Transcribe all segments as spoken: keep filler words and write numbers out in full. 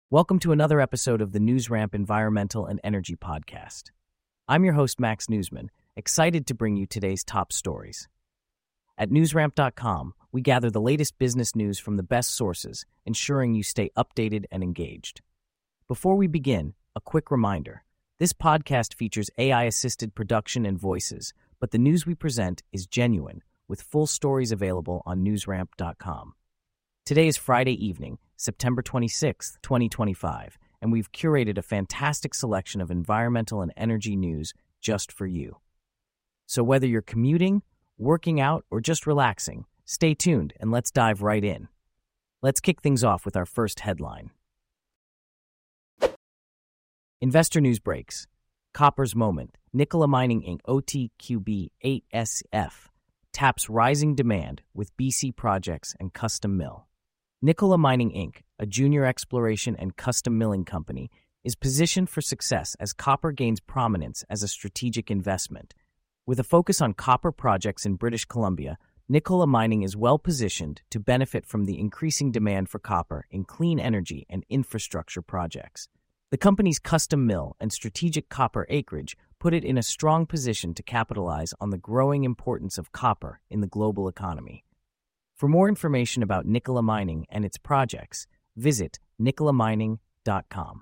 Welcome to another episode of the NewsRamp Environmental and Energy Podcast. I'm your host, Max Newsman, excited to bring you today's top stories. At newsramp dot com, we gather the latest business news from the best sources, ensuring you stay updated and engaged. Before we begin, a quick reminder. This podcast features A I-assisted production and voices, but the news we present is genuine, with full stories available on newsramp dot com. Today is Friday evening, September twenty-sixth, twenty twenty-five, and we've curated a fantastic selection of environmental and energy news just for you. So whether you're commuting, working out, or just relaxing, stay tuned and let's dive right in. Let's kick things off with our first headline. Investor news breaks. Copper's moment. Nikola Mining Incorporated, O T Q B eight S F, taps rising demand with B C projects and custom mill. Nikola Mining Incorporated, a junior exploration and custom milling company, is positioned for success as copper gains prominence as a strategic investment. With a focus on copper projects in British Columbia, Nikola Mining is well positioned to benefit from the increasing demand for copper in clean energy and infrastructure projects. The company's custom mill and strategic copper acreage put it in a strong position to capitalize on the growing importance of copper in the global economy. For more information about Nikola Mining and its projects, visit nikola mining dot com.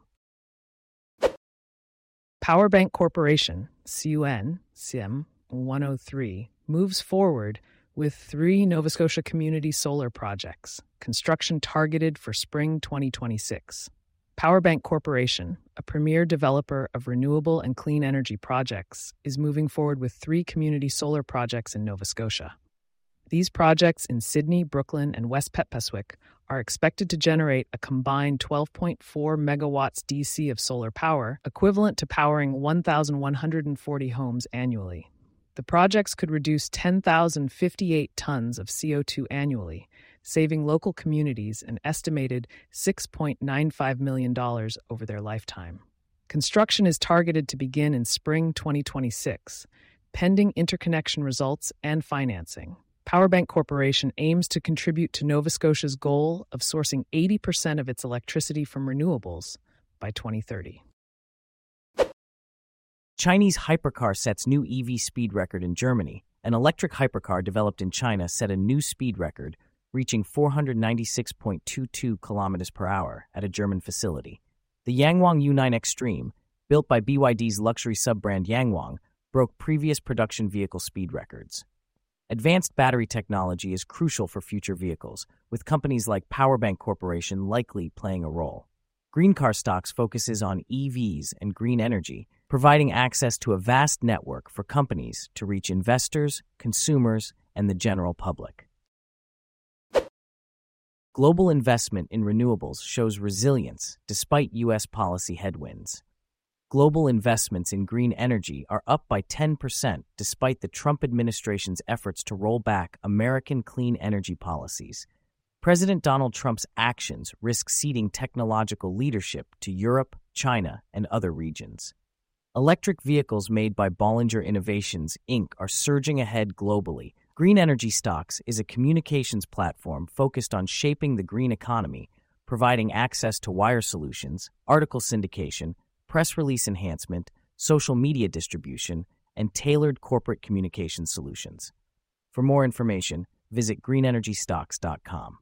PowerBank Corporation, C U N, C I M one oh three, moves forward with three Nova Scotia community solar projects, construction targeted for spring twenty twenty-six. PowerBank Corporation, a premier developer of renewable and clean energy projects, is moving forward with three community solar projects in Nova Scotia. These projects in Sydney, Brooklyn, and West Petpaswick are expected to generate a combined twelve point four megawatts D C of solar power, equivalent to powering one thousand one hundred forty homes annually. The projects could reduce ten thousand fifty-eight tons of C O two annually, saving local communities an estimated six point nine five million dollars over their lifetime. Construction is targeted to begin in spring twenty twenty-six, pending interconnection results and financing. PowerBank Corporation aims to contribute to Nova Scotia's goal of sourcing eighty percent of its electricity from renewables by twenty thirty. Chinese hypercar sets new E V speed record in Germany. An electric hypercar developed in China set a new speed record, reaching four hundred ninety-six point two two kilometers per hour at a German facility. The Yangwang U nine Extreme, built by B Y D's luxury sub-brand Yangwang, broke previous production vehicle speed records. Advanced battery technology is crucial for future vehicles, with companies like PowerBank Corporation likely playing a role. Green Car Stocks focuses on E Vs and green energy, providing access to a vast network for companies to reach investors, consumers, and the general public. Global investment in renewables shows resilience despite U S policy headwinds. Global investments in green energy are up by ten percent despite the Trump administration's efforts to roll back American clean energy policies. President Donald Trump's actions risk ceding technological leadership to Europe, China, and other regions. Electric vehicles made by Bollinger Innovations, Incorporated are surging ahead globally. Green Energy Stocks is a communications platform focused on shaping the green economy, providing access to wire solutions, article syndication, press release enhancement, social media distribution, and tailored corporate communication solutions. For more information, visit green energy stocks dot com.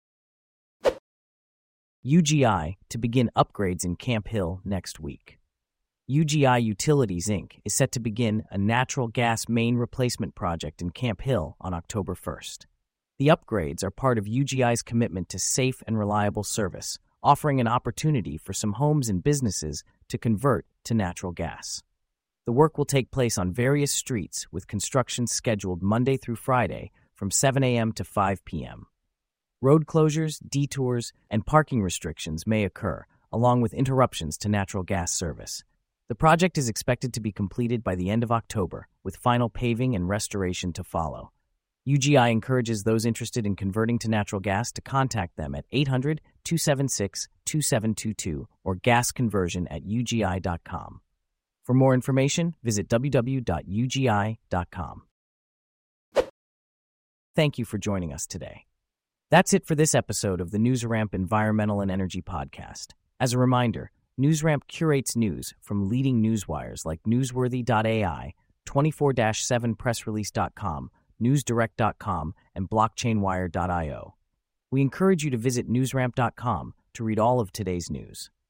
U G I to begin upgrades in Camp Hill next week. U G I Utilities, Incorporated is set to begin a natural gas main replacement project in Camp Hill on October first. The upgrades are part of U G I's commitment to safe and reliable service, offering an opportunity for some homes and businesses to convert to natural gas. The work will take place on various streets with construction scheduled Monday through Friday from seven a.m. to five p.m. Road closures, detours, and parking restrictions may occur, along with interruptions to natural gas service. The project is expected to be completed by the end of October, with final paving and restoration to follow. U G I encourages those interested in converting to natural gas to contact them at eight hundred, two seven six, two seven two two or gasconversion at u g i dot com. For more information, visit w w w dot u g i dot com. Thank you for joining us today. That's it for this episode of the NewsRamp Environmental and Energy Podcast. As a reminder, NewsRamp curates news from leading newswires like Newsworthy dot A I, twenty-four seven press release dot com, newsdirect dot com, and blockchain wire dot io. We encourage you to visit newsramp dot com to read all of today's news.